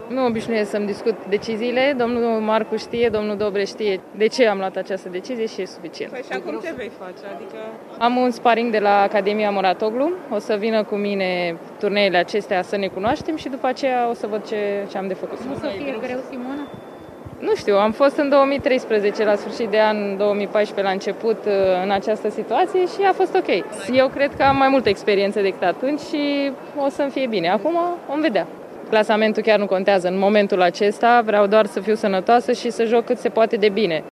Nu obișnuiesc să-mi discut deciziile. Domnul Marcu știe, domnul Dobre știe de ce am luat această decizie și e suficient. Păi și acum ce vei face? Adică... Am un sparring de la Academia Moratoglu. O să vină cu mine turneele acestea să ne cunoaștem și după aceea o să văd ce am de făcut. Nu să fie greu, Simona? Nu știu, am fost în 2013, la sfârșit de an, 2014 la început, în această situație și a fost ok. Eu cred că am mai multă experiență decât atunci și o să-mi fie bine. Acum vom vedea. Clasamentul chiar nu contează în momentul acesta, vreau doar să fiu sănătoasă și să joc cât se poate de bine.